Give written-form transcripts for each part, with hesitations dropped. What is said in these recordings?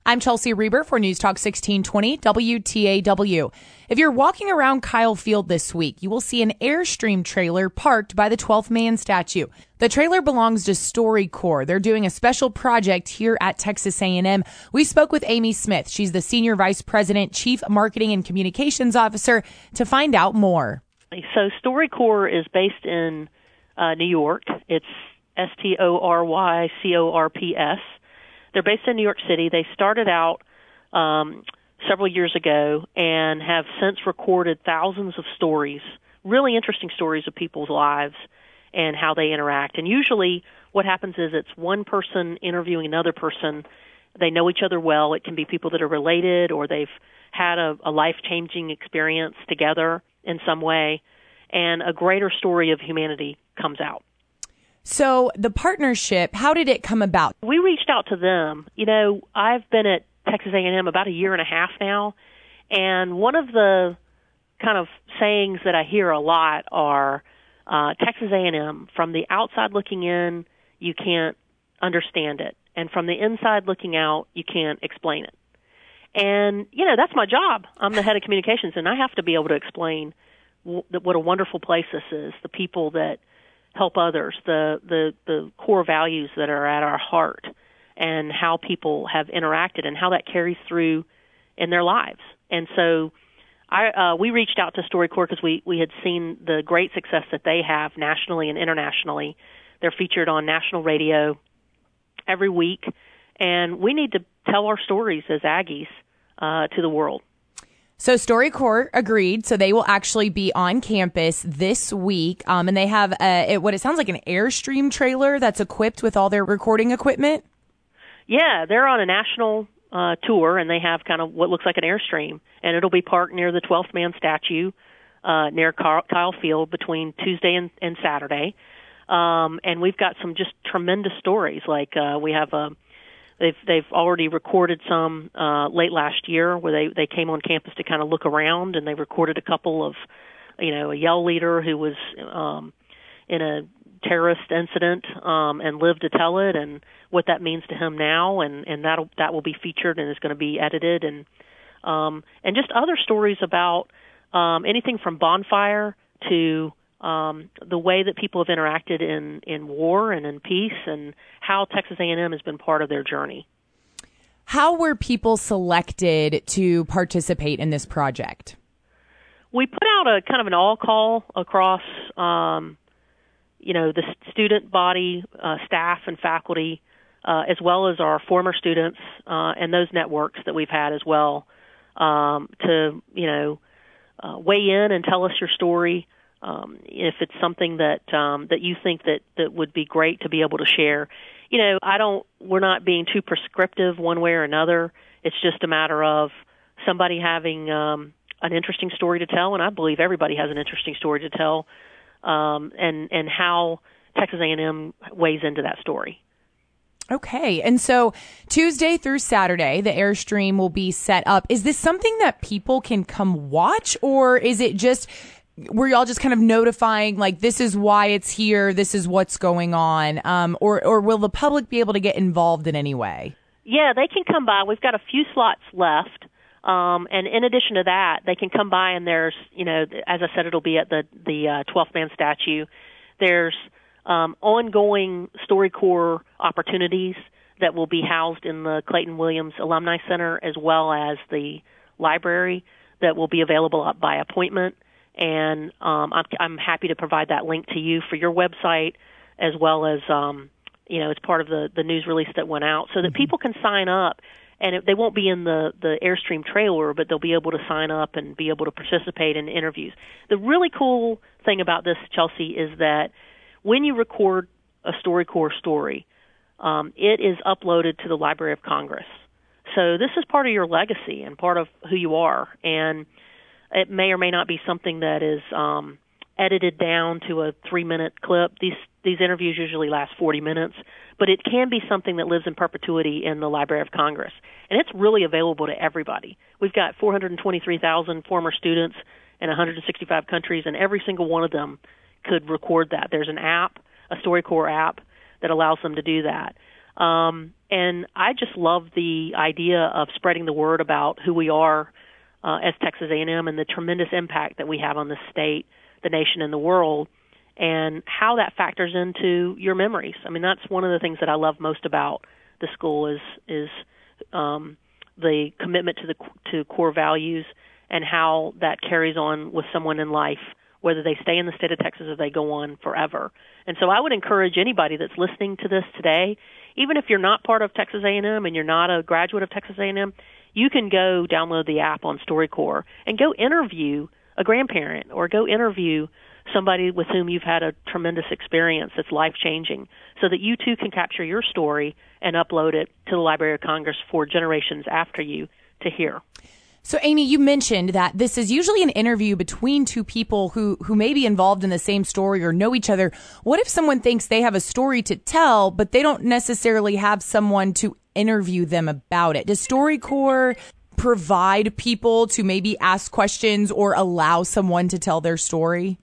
I'm Chelsea Reber for News Talk 1620 WTAW. If you're walking around Kyle Field this week, you will see an Airstream trailer parked by the 12th man statue. The trailer belongs to StoryCorps. They're doing a special project here at Texas A&M. We spoke with Amy Smith. She's the Senior Vice President, Chief Marketing and Communications Officer, to find out more. So StoryCorps is based in New York. It's StoryCorps. They're based in New York City. They started out several years ago and have since recorded thousands of stories, really interesting stories of people's lives and how they interact. And usually what happens is it's one person interviewing another person. They know each other well. It can be people that are related or they've had a life-changing experience together in some way, and a greater story of humanity comes out. So the partnership, how did it come about? We reached out to them. You know, I've been at Texas A&M about a year and a half now, and one of the kind of sayings that I hear a lot are Texas A&M, from the outside looking in, you can't understand it, and from the inside looking out, you can't explain it. And, you know, that's my job. I'm the head of communications, and I have to be able to explain what a wonderful place this is, the people that help others, the core values that are at our heart, and how people have interacted and how that carries through in their lives. And so we reached out to StoryCorps because we had seen the great success that they have nationally and internationally. They're featured on national radio every week, and we need to tell our stories as Aggies to the world. So StoryCorps agreed, so they will actually be on campus this week, and they have what it sounds like an Airstream trailer that's equipped with all their recording equipment? Yeah, they're on a national tour, and they have kind of what looks like an Airstream, and it'll be parked near the 12th man statue near Kyle Field between Tuesday and Saturday. And we've got some just tremendous stories, like we have They've already recorded some late last year where they came on campus to kind of look around, and they recorded a couple of, a Yell leader who was in a terrorist incident and lived to tell it, and what that means to him now, and that will be featured and is going to be edited, and just other stories about anything from bonfire to the way that people have interacted in war and in peace, and how Texas A&M has been part of their journey. How were people selected to participate in this project? We put out a kind of an all-call across, the student body, staff and faculty, as well as our former students and those networks that we've had as well, to weigh in and tell us your story. If it's something that you think that would be great to be able to share. We're not being too prescriptive one way or another. It's just a matter of somebody having an interesting story to tell, and I believe everybody has an interesting story to tell, and how Texas A&M weighs into that story. Okay, and so Tuesday through Saturday, the Airstream will be set up. Is this something that people can come watch, or is it just were y'all just kind of notifying, like, this is why it's here, this is what's going on, or will the public be able to get involved in any way? Yeah, they can come by. We've got a few slots left, and in addition to that, they can come by, and there's, as I said, it'll be at the 12th man statue. There's ongoing StoryCorps opportunities that will be housed in the Clayton Williams Alumni Center, as well as the library that will be available by appointment. And I'm happy to provide that link to you for your website, as well as it's part of the news release that went out, so that people can sign up, and they won't be in the Airstream trailer, but they'll be able to sign up and be able to participate in interviews. The really cool thing about this, Chelsea, is that when you record a StoryCorps story, it is uploaded to the Library of Congress. So this is part of your legacy and part of who you are, and it may or may not be something that is edited down to a 3-minute clip. These interviews usually last 40 minutes, but it can be something that lives in perpetuity in the Library of Congress. And it's really available to everybody. We've got 423,000 former students in 165 countries, and every single one of them could record that. There's an app, a StoryCorps app, that allows them to do that. And I just love the idea of spreading the word about who we are as Texas A&M and the tremendous impact that we have on the state, the nation, and the world, and how that factors into your memories. I mean, that's one of the things that I love most about the school is the commitment to core values and how that carries on with someone in life, whether they stay in the state of Texas or they go on forever. And so I would encourage anybody that's listening to this today, even if you're not part of Texas A&M and you're not a graduate of Texas A&M, you can go download the app on StoryCorps and go interview a grandparent or go interview somebody with whom you've had a tremendous experience that's life-changing, so that you too can capture your story and upload it to the Library of Congress for generations after you to hear. So, Amy, you mentioned that this is usually an interview between two people who may be involved in the same story or know each other. What if someone thinks they have a story to tell, but they don't necessarily have someone to interview them about it? Does StoryCorps provide people to maybe ask questions or allow someone to tell their story?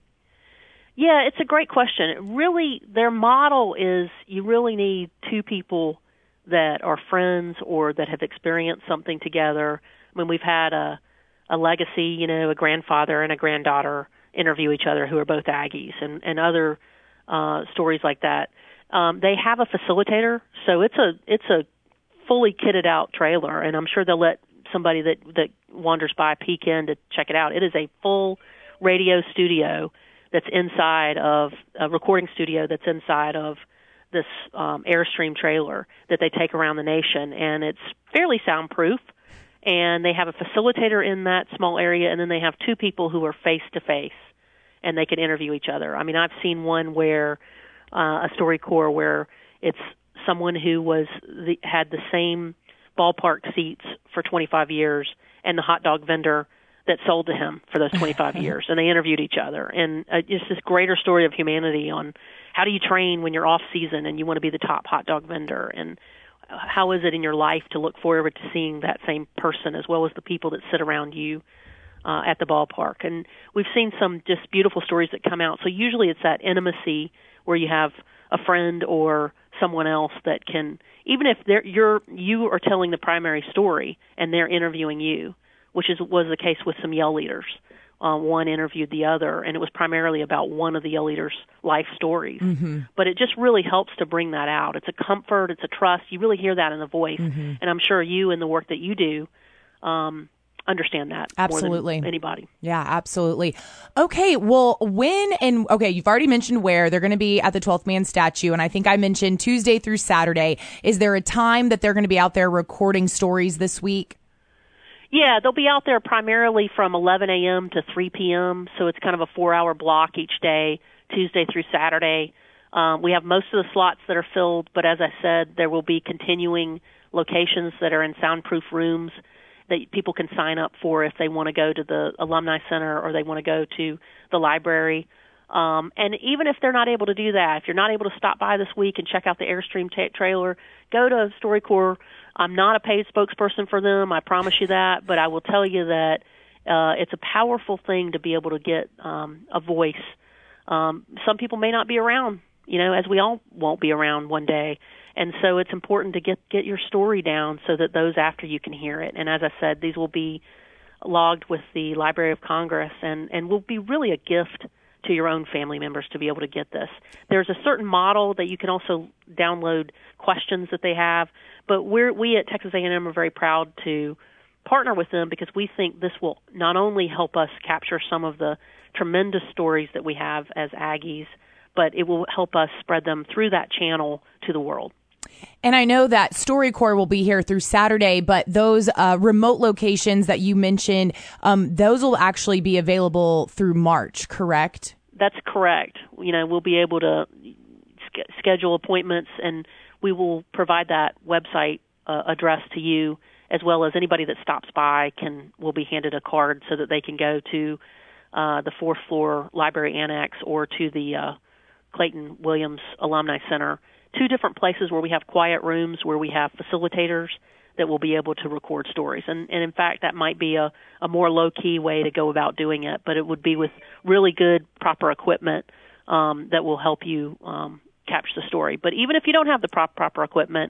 Yeah, it's a great question. Really, their model is you really need two people that are friends or that have experienced something together. I mean, we've had a legacy, a grandfather and a granddaughter interview each other who are both Aggies, and other stories like that. They have a facilitator, so it's a fully kitted out trailer, and I'm sure they'll let somebody that wanders by peek in to check it out. It is a full radio studio that's inside of a recording studio that's inside of this Airstream trailer that they take around the nation, and it's fairly soundproof. And they have a facilitator in that small area, and then they have two people who are face-to-face, and they can interview each other. I mean, I've seen one where a StoryCorps where it's someone who had the same ballpark seats for 25 years and the hot dog vendor that sold to him for those 25 years, and they interviewed each other. And it's this greater story of humanity on how do you train when you're off-season and you want to be the top hot dog vendor, and how is it in your life to look forward to seeing that same person as well as the people that sit around you at the ballpark. And we've seen some just beautiful stories that come out. So usually it's that intimacy where you have a friend or someone else that can, even if you are telling the primary story and they're interviewing you, which was the case with some Yell leaders. One interviewed the other, and it was primarily about one of the Yell leaders' life stories. Mm-hmm. But it just really helps to bring that out. It's a comfort, it's a trust. You really hear that in the voice, mm-hmm. and I'm sure you and the work that you do understand that absolutely more than anybody. Yeah, absolutely. Okay, well, you've already mentioned where they're going to be at the 12th Man statue, and I think I mentioned Tuesday through Saturday. Is there a time that they're going to be out there recording stories this week? Yeah, they'll be out there primarily from 11 a.m. to 3 p.m., so it's kind of a 4-hour block each day, Tuesday through Saturday. We have most of the slots that are filled, but as I said, there will be continuing locations that are in soundproof rooms that people can sign up for if they want to go to the Alumni Center or they want to go to the library. And even if they're not able to do that, if you're not able to stop by this week and check out the Airstream trailer, go to StoryCorps. I'm not a paid spokesperson for them, I promise you that, but I will tell you that it's a powerful thing to be able to get a voice. Some people may not be around, as we all won't be around one day. And so it's important to get your story down so that those after you can hear it. And as I said, these will be logged with the Library of Congress and will be really a gift to your own family members to be able to get this. There's a certain model that you can also download questions that they have, but we at Texas A&M are very proud to partner with them because we think this will not only help us capture some of the tremendous stories that we have as Aggies, but it will help us spread them through that channel to the world. And I know that StoryCorps will be here through Saturday, but those remote locations that you mentioned, those will actually be available through March, correct? That's correct. We'll be able to schedule appointments, and we will provide that website address to you, as well as anybody that stops by will be handed a card so that they can go to the 4th floor library annex or to the Clayton Williams Alumni Center. 2 different places where we have quiet rooms where we have facilitators that will be able to record stories. And in fact, that might be a more low-key way to go about doing it, but it would be with really good, proper equipment that will help you capture the story. But even if you don't have the proper equipment,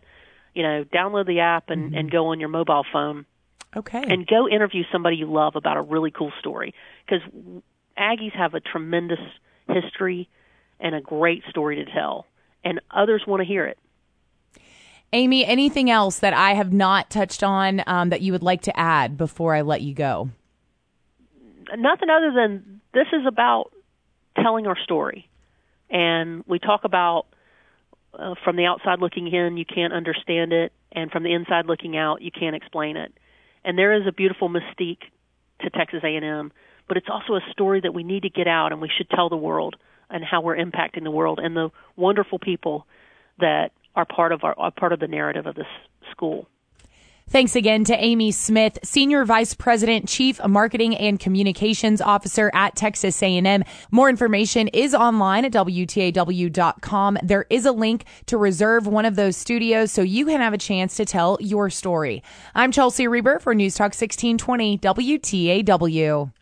download the app and go on your mobile phone. Okay. And go interview somebody you love about a really cool story, because Aggies have a tremendous history and a great story to tell, and others want to hear it. Amy, anything else that I have not touched on that you would like to add before I let you go? Nothing other than this is about telling our story. And we talk about from the outside looking in, you can't understand it, and from the inside looking out, you can't explain it. And there is a beautiful mystique to Texas A&M, but it's also a story that we need to get out, and we should tell the world and how we're impacting the world and the wonderful people that are part of the narrative of this school. Thanks again to Amy Smith, Senior Vice President, Chief Marketing and Communications Officer at Texas A&M. More information is online at WTAW.com. There is a link to reserve one of those studios so you can have a chance to tell your story. I'm Chelsea Reber for News Talk 1620 WTAW.